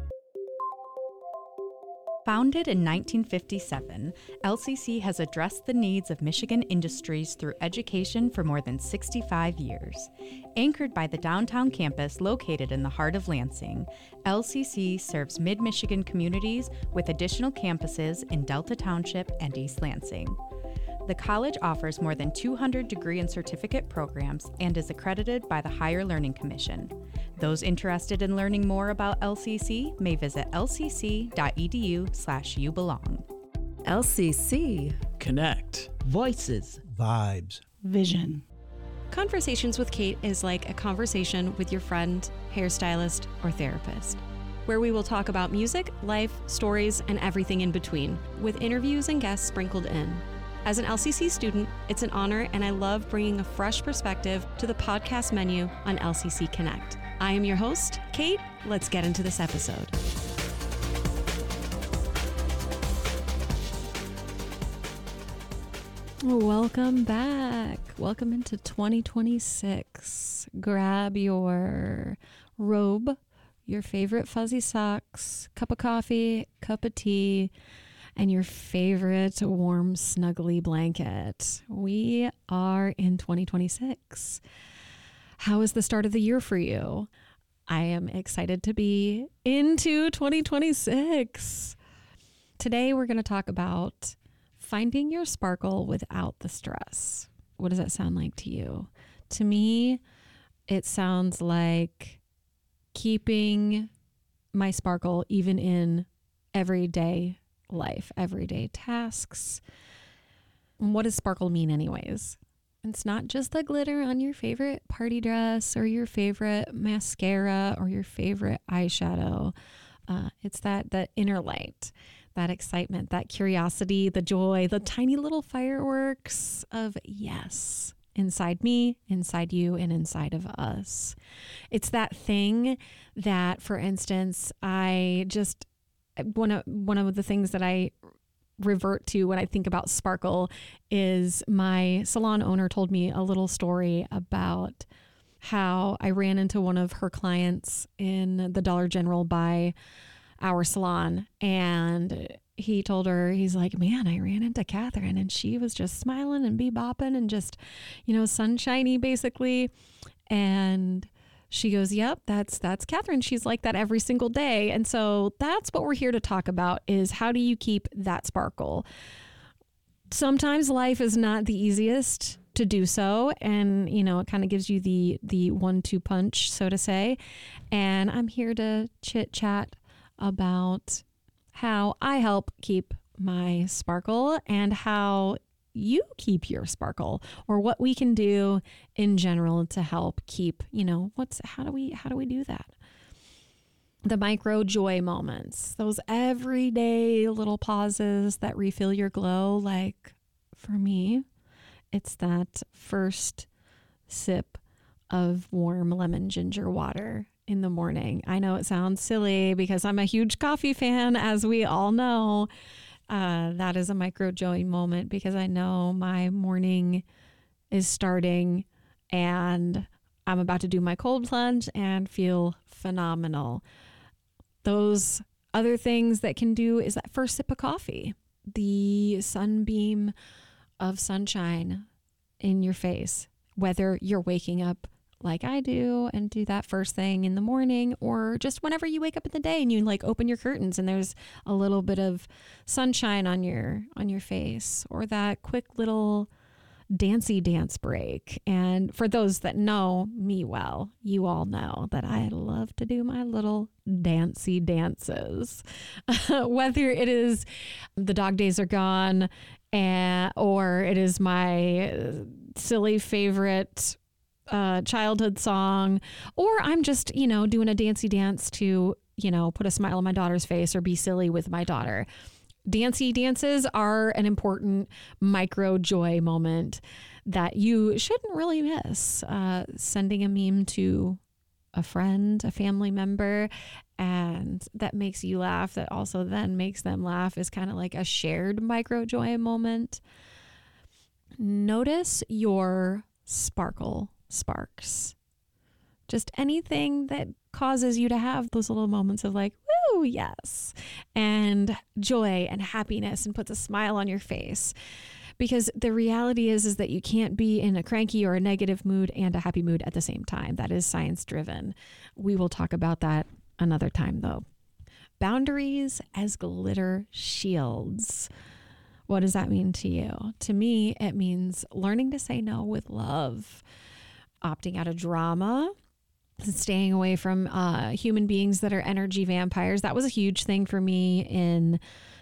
Founded in 1957, LCC has addressed the needs of Michigan industries through education for more than 65 years. Anchored by the downtown campus located in the heart of Lansing, LCC serves mid-Michigan communities with additional campuses in Delta Township and East Lansing. The college offers more than 200 degree and certificate programs and is accredited by the Higher Learning Commission. Those interested in learning more about LCC may visit lcc.edu/youbelong. LCC Connect. Voices, Vibes, Vision. Conversations with Kate is like a conversation with your friend, hairstylist, or therapist, where we will talk about music, life, stories, and everything in between, with interviews and guests sprinkled in. As an LCC student, it's an honor, and I love bringing a fresh perspective to the podcast menu on LCC Connect. I am your host, Kate. Let's get into this episode. Welcome back. Welcome into 2026. Grab your robe, your favorite fuzzy socks, cup of coffee, cup of tea, and your favorite warm, snuggly blanket. We are in 2026. How is the start of the year for you? I am excited to be into 2026. Today, we're going to talk about finding your sparkle without the stress. What does that sound like to you? To me, it sounds like keeping my sparkle even in everyday life, everyday tasks. What does sparkle mean anyways? It's not just the glitter on your favorite party dress or your favorite mascara or your favorite eyeshadow. It's that inner light, that excitement, that curiosity, the joy, the tiny little fireworks of yes, inside me, inside you, and inside of us. It's that thing that, for instance, one of the things that I revert to when I think about sparkle is my salon owner told me a little story about how I ran into one of her clients in the Dollar General by our salon, and he told her, he's like, man, I ran into Catherine and she was just smiling and bebopping and just, sunshiny basically. And she goes, yep, that's Catherine. She's like that every single day. And so that's what we're here to talk about, is how do you keep that sparkle? Sometimes life is not the easiest to do so. And, it kind of gives you the 1-2 punch, so to say. And I'm here to chit chat about how I help keep my sparkle and how you keep your sparkle, or what we can do in general to help keep, how do we do that? The micro joy moments, those everyday little pauses that refill your glow. Like for me, it's that first sip of warm lemon ginger water in the morning. I know it sounds silly because I'm a huge coffee fan, as we all know. That is a micro joy moment because I know my morning is starting and I'm about to do my cold plunge and feel phenomenal. Those other things that can do is that first sip of coffee, the sunbeam of sunshine in your face, whether you're waking up like I do and do that first thing in the morning, or just whenever you wake up in the day and you open your curtains and there's a little bit of sunshine on your face, or that quick little dancey dance break. And for those that know me well, you all know that I love to do my little dancey dances, whether it is the dog days are gone or it is my silly favorite childhood song, or I'm just, doing a dancey dance to, put a smile on my daughter's face or be silly with my daughter. Dancey dances are an important micro joy moment that you shouldn't really miss. Sending a meme to a friend, a family member, and that makes you laugh, that also then makes them laugh, is kind of like a shared micro joy moment. Notice your sparkle sparks. Just anything that causes you to have those little moments of like, woo, yes, and joy and happiness, and puts a smile on your face. Because the reality is that you can't be in a cranky or a negative mood and a happy mood at the same time. That is science driven. We will talk about that another time though. Boundaries as glitter shields. What does that mean to you? To me, it means learning to say no with love, opting out of drama, staying away from human beings that are energy vampires. That was a huge thing for me in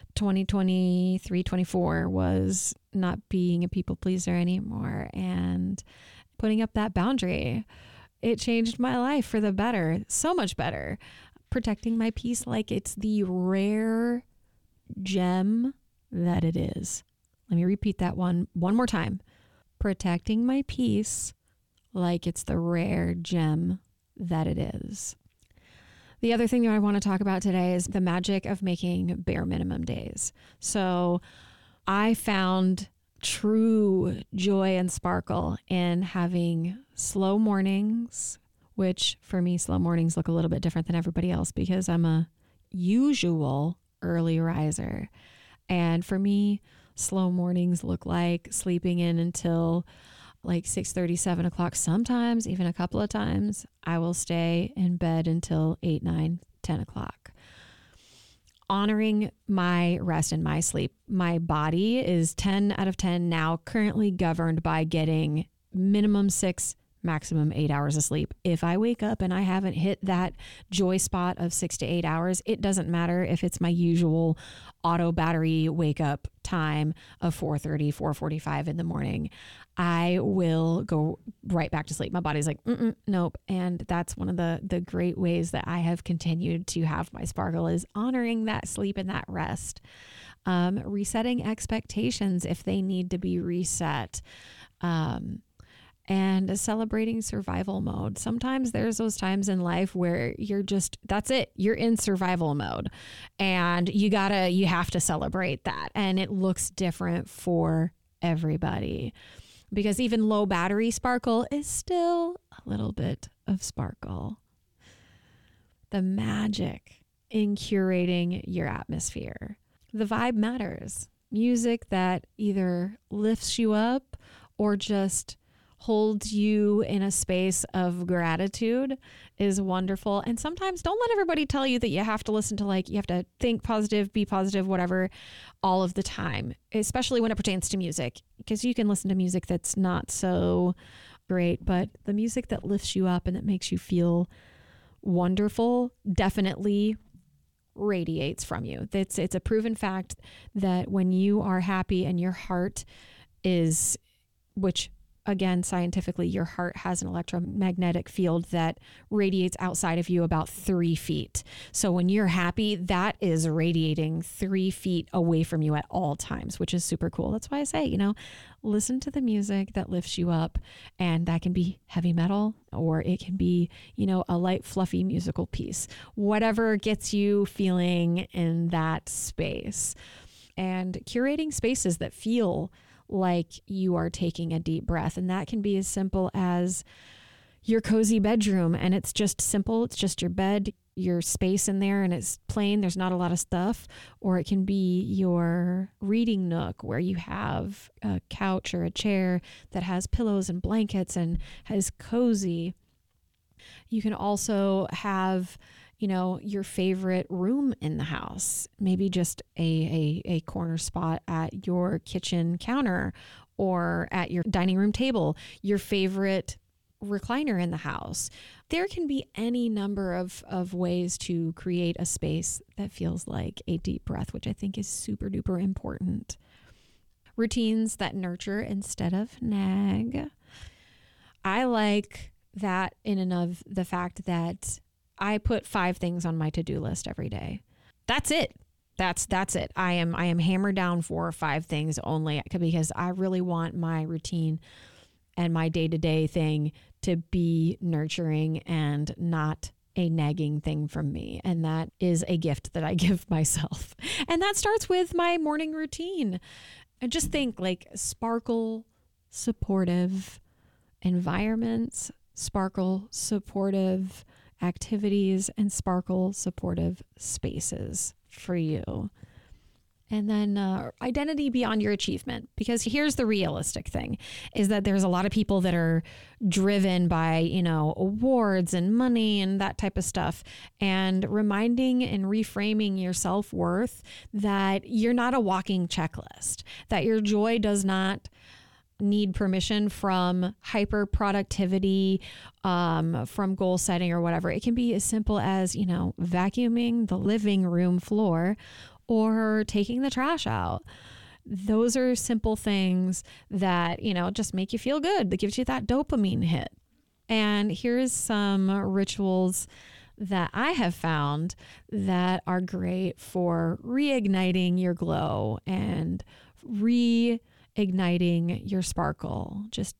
2023-24, was not being a people pleaser anymore and putting up that boundary. It changed my life for the better, so much better. Protecting my peace like it's the rare gem that it is. Let me repeat that one more time. Protecting my peace like it's the rare gem that it is. The other thing that I want to talk about today is the magic of making bare minimum days. So I found true joy and sparkle in having slow mornings, which for me, slow mornings look a little bit different than everybody else because I'm a usual early riser. And for me, slow mornings look like sleeping in until like 6:30, 7 o'clock. Sometimes, even a couple of times, I will stay in bed until 8, 9, 10 o'clock. Honoring my rest and my sleep. My body is 10 out of 10 now, currently governed by getting minimum 6, maximum 8 hours of sleep. If I wake up and I haven't hit that joy spot of 6 to 8 hours, it doesn't matter if it's my usual auto battery wake up time of 4:30, 4:45 in the morning. I will go right back to sleep. My body's like, nope. And that's one of the great ways that I have continued to have my sparkle, is honoring that sleep and that rest. Resetting expectations if they need to be reset. And celebrating survival mode. Sometimes there's those times in life where that's it. You're in survival mode, and you have to celebrate that. And it looks different for everybody, because even low battery sparkle is still a little bit of sparkle. The magic in curating your atmosphere. The vibe matters. Music that either lifts you up or just holds you in a space of gratitude is wonderful. And sometimes don't let everybody tell you that you have to listen to, you have to think positive, be positive, whatever, all of the time, especially when it pertains to music, because you can listen to music that's not so great, but the music that lifts you up and that makes you feel wonderful definitely radiates from you. It's a proven fact that when you are happy and your heart is, which again, scientifically, your heart has an electromagnetic field that radiates outside of you about 3 feet. So when you're happy, that is radiating 3 feet away from you at all times, which is super cool. That's why I say, listen to the music that lifts you up, and that can be heavy metal, or it can be, a light, fluffy musical piece, whatever gets you feeling in that space. And curating spaces that feel like you are taking a deep breath. And that can be as simple as your cozy bedroom. And it's just simple. It's just your bed, your space in there, and it's plain. There's not a lot of stuff. Or it can be your reading nook where you have a couch or a chair that has pillows and blankets and is cozy. You can also have your favorite room in the house, maybe just a corner spot at your kitchen counter or at your dining room table, your favorite recliner in the house. There can be any number of ways to create a space that feels like a deep breath, which I think is super duper important. Routines that nurture instead of nag. I like that in and of the fact that I put 5 things on my to-do list every day. That's it. That's it. I am hammered down 4 or 5 things only, because I really want my routine and my day-to-day thing to be nurturing and not a nagging thing from me. And that is a gift that I give myself. And that starts with my morning routine. And just think sparkle supportive environments, sparkle supportive activities, and sparkle supportive spaces for you. And then identity beyond your achievement, because here's the realistic thing, is that there's a lot of people that are driven by, awards and money and that type of stuff, and reminding and reframing your self-worth that you're not a walking checklist, that your joy does not need permission from hyper productivity, from goal setting or whatever. It can be as simple as, vacuuming the living room floor or taking the trash out. Those are simple things that, just make you feel good. That gives you that dopamine hit. And here's some rituals that I have found that are great for reigniting your glow and igniting your sparkle. Just,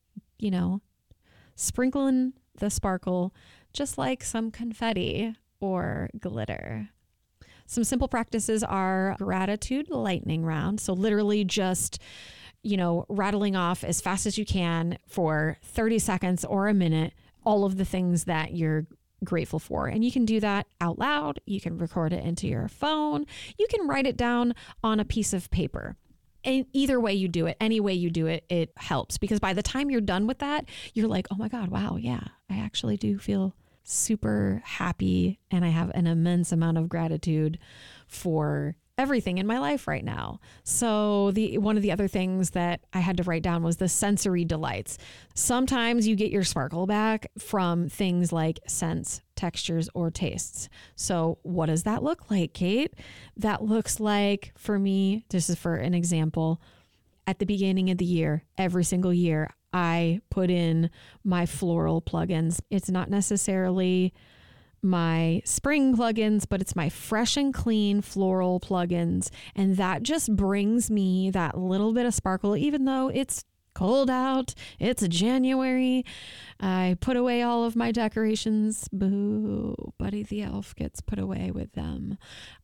sprinkling the sparkle just like some confetti or glitter. Some simple practices are gratitude lightning round. So literally just, rattling off as fast as you can for 30 seconds or a minute, all of the things that you're grateful for. And you can do that out loud. You can record it into your phone. You can write it down on a piece of paper. And either way you do it, any way you do it, it helps, because by the time you're done with that, you're like, oh my God, wow, yeah, I actually do feel super happy, and I have an immense amount of gratitude for everything in my life right now. So one of the other things that I had to write down was the sensory delights. Sometimes you get your sparkle back from things like scents, textures, or tastes. So what does that look like, Kate? That looks like, for me, this is for an example, at the beginning of the year, every single year, I put in my floral plugins. It's not necessarily my spring plugins, but it's my fresh and clean floral plugins. And that just brings me that little bit of sparkle, even though it's cold out, it's January. I put away all of my decorations. Boo, Buddy the Elf gets put away with them.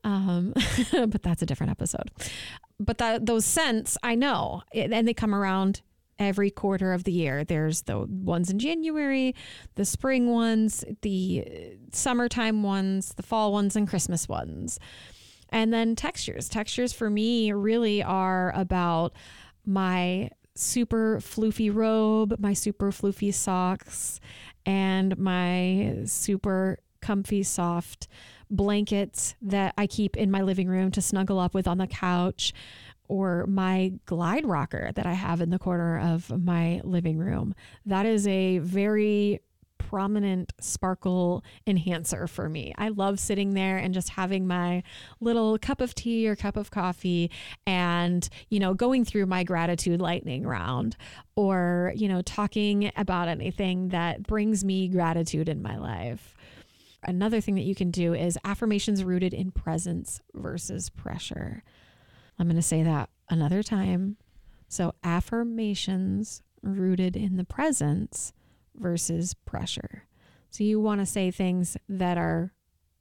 But that's a different episode. But those scents, I know, and they come around every quarter of the year. There's the ones in January, the spring ones, the summertime ones, the fall ones, and Christmas ones. And then textures. Textures for me really are about my super floofy robe, my super floofy socks, and my super comfy soft blankets that I keep in my living room to snuggle up with on the couch, or my glide rocker that I have in the corner of my living room. That is a very prominent sparkle enhancer for me. I love sitting there and just having my little cup of tea or cup of coffee and, going through my gratitude lightning round, or, talking about anything that brings me gratitude in my life. Another thing that you can do is affirmations rooted in presence versus pressure. I'm going to say that another time. So affirmations rooted in the presence versus pressure. So you want to say things that are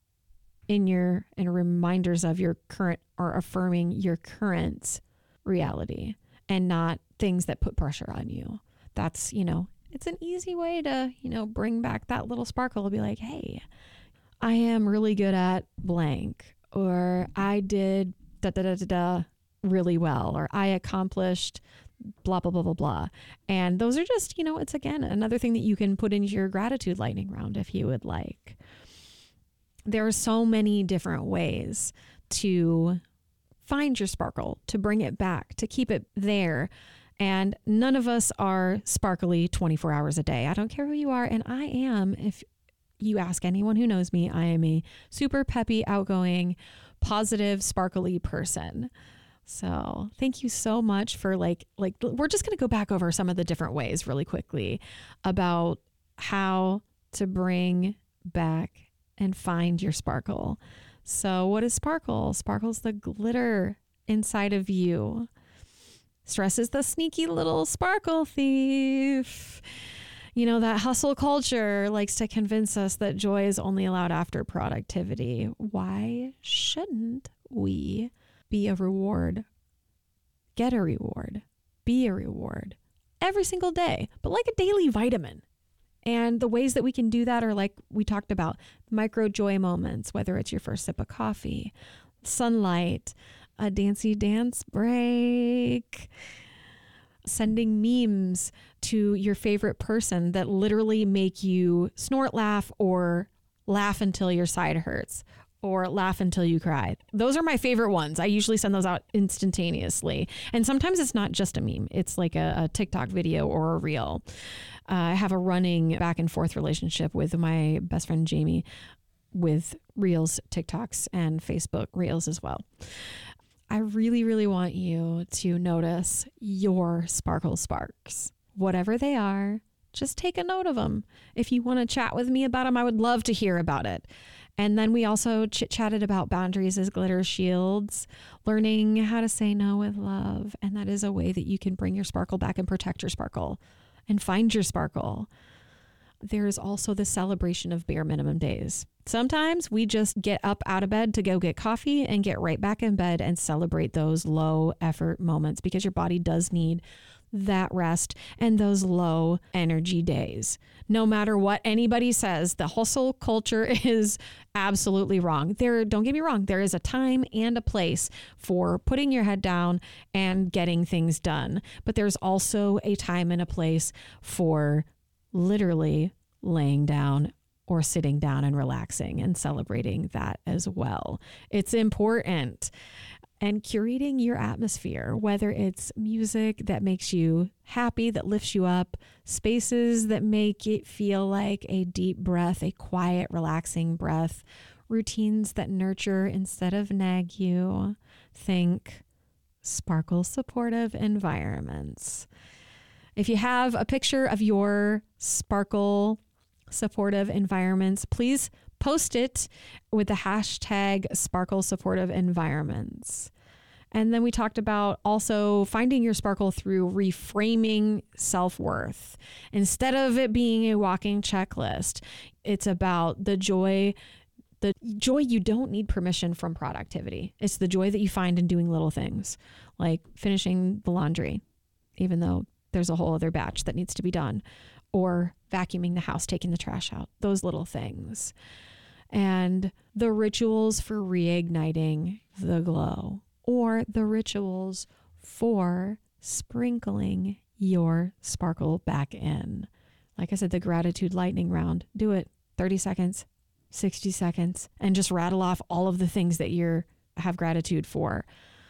in reminders of your current, or affirming your current reality, and not things that put pressure on you. That's, it's an easy way to, bring back that little sparkle. Be like, hey, I am really good at blank, or I did really well, or I accomplished blah, blah, blah, blah, blah. And those are just, it's again, another thing that you can put into your gratitude lightning round if you would like. There are so many different ways to find your sparkle, to bring it back, to keep it there. And none of us are sparkly 24 hours a day. I don't care who you are. And I am, if you ask anyone who knows me, I am a super peppy, outgoing, positive, sparkly person. So thank you so much for like we're just going to go back over some of the different ways really quickly about how to bring back and find your sparkle. So what is sparkle? Sparkle's the glitter inside of you. Stress is the sneaky little sparkle thief. That hustle culture likes to convince us that joy is only allowed after productivity. Why shouldn't we be a reward? Get a reward. Be a reward every single day, but like a daily vitamin. And the ways that we can do that are, like we talked about, micro joy moments, whether it's your first sip of coffee, sunlight, a dancey dance break, sending memes to your favorite person that literally make you snort, laugh, or laugh until your side hurts, or laugh until you cry. Those are my favorite ones. I usually send those out instantaneously. And sometimes it's not just a meme. It's like a TikTok video or a reel. I have a running back and forth relationship with my best friend, Jamie, with reels, TikToks, and Facebook reels as well. I really, really want you to notice your sparkle sparks, whatever they are. Just take a note of them. If you want to chat with me about them, I would love to hear about it. And then we also chit-chatted about boundaries as glitter shields, learning how to say no with love. And that is a way that you can bring your sparkle back and protect your sparkle and find your sparkle. There's also the celebration of bare minimum days. Sometimes we just get up out of bed to go get coffee and get right back in bed and celebrate those low effort moments, because your body does need that rest and those low energy days. No matter what anybody says, the hustle culture is absolutely wrong. Don't get me wrong, there is a time and a place for putting your head down and getting things done. But there's also a time and a place for literally laying down or sitting down and relaxing and celebrating that as well. It's important. and curating your atmosphere, whether it's music that makes you happy, that lifts you up, spaces that make it feel like a deep breath, a quiet, relaxing breath, routines that nurture instead of nag you. Think sparkle supportive environments. If you have a picture of your sparkle supportive environments, please post it with the hashtag sparkle supportive environments. And then we talked about also finding your sparkle through reframing self-worth. Instead of it being a walking checklist, it's about the joy you don't need permission from productivity. It's the joy that you find in doing little things like finishing the laundry, even though there's a whole other batch that needs to be done, or vacuuming the house, taking the trash out, those little things. And the rituals for reigniting the glow, or the rituals for sprinkling your sparkle back in. Like I said, the gratitude lightning round, do it 30 seconds, 60 seconds, and just rattle off all of the things that you have gratitude for.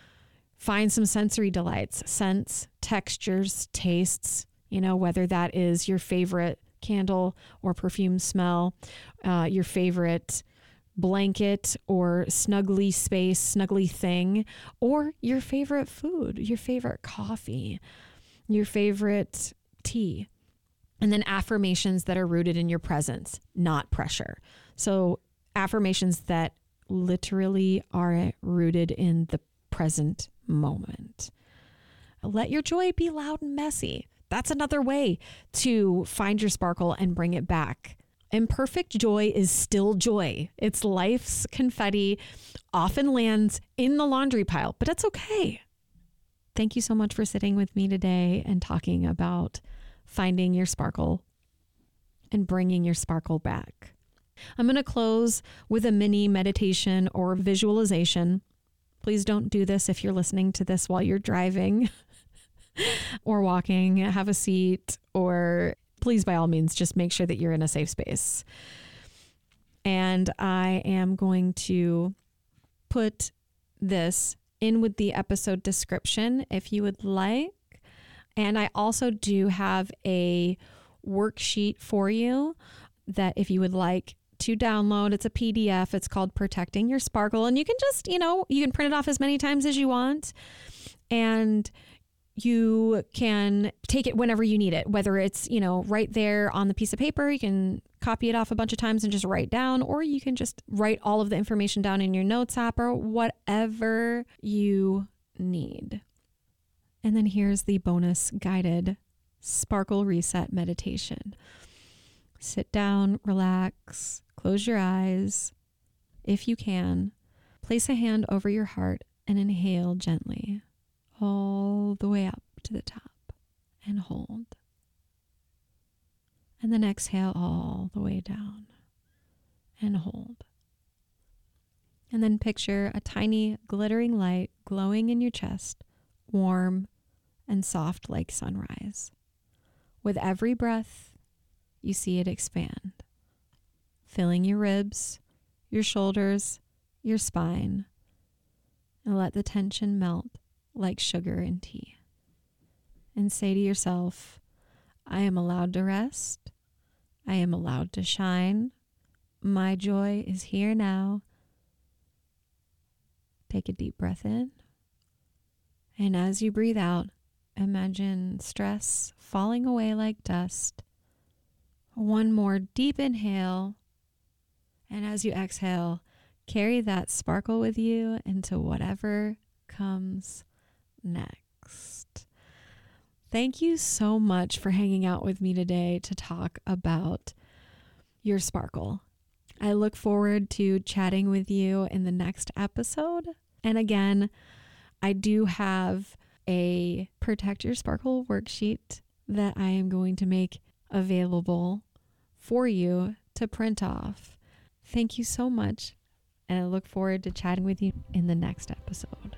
Find some sensory delights, scents, textures, tastes, whether that is your favorite candle or perfume smell, your favorite blanket or snuggly space, snuggly thing, or your favorite food, your favorite coffee, your favorite tea. And then affirmations that are rooted in your presence, not pressure. So affirmations that literally are rooted in the present moment. Let your joy be loud and messy. That's another way to find your sparkle and bring it back. Imperfect joy is still joy. It's life's confetti, often lands in the laundry pile, but that's okay. Thank you so much for sitting with me today and talking about finding your sparkle and bringing your sparkle back. I'm going to close with a mini meditation or visualization. Please don't do this if you're listening to this while you're driving or walking. Have a seat, or please, by all means, just make sure that you're in a safe space. And I am going to put this in with the episode description if you would like. And I also do have a worksheet for you that if you would like to download, it's a PDF. It's called Protecting Your Sparkle. And you can just, you can print it off as many times as you want. And you can take it whenever you need it, whether it's, right there on the piece of paper. You can copy it off a bunch of times and just write down, or you can just write all of the information down in your notes app, or whatever you need. And then here's the bonus guided sparkle reset meditation. Sit down, relax, close your eyes. If you can, place a hand over your heart and inhale gently all the way up to the top and hold. And then exhale all the way down and hold. And then picture a tiny glittering light glowing in your chest, warm and soft like sunrise. With every breath, you see it expand, filling your ribs, your shoulders, your spine, and let the tension melt like sugar in tea. And say to yourself, I am allowed to rest. I am allowed to shine. My joy is here now. Take a deep breath in. And as you breathe out, imagine stress falling away like dust. One more deep inhale. And as you exhale, carry that sparkle with you into whatever comes next. Thank you so much for hanging out with me today to talk about your sparkle. I look forward to chatting with you in the next episode. And again, I do have a Protect Your Sparkle worksheet that I am going to make available for you to print off. Thank you so much, and I look forward to chatting with you in the next episode.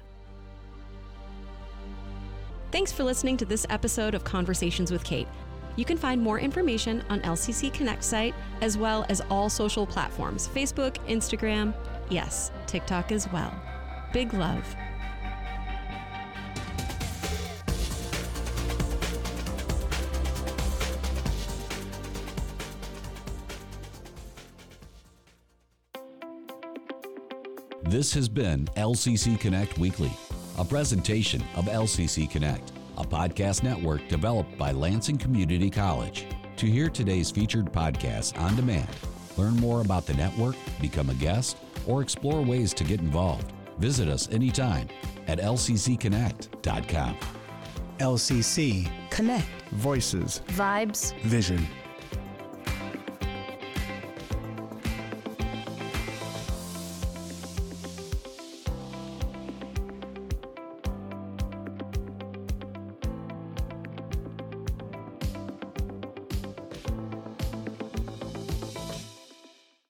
Thanks for listening to this episode of Conversations with Kate. You can find more information on LCC Connect site, as well as all social platforms, Facebook, Instagram, yes, TikTok as well. Big love. This has been LCC Connect Weekly, a presentation of LCC Connect, a podcast network developed by Lansing Community College. To hear today's featured podcasts on demand, learn more about the network, become a guest, or explore ways to get involved, visit us anytime at lccconnect.com. LCC Connect. Voices. Vibes. Vision.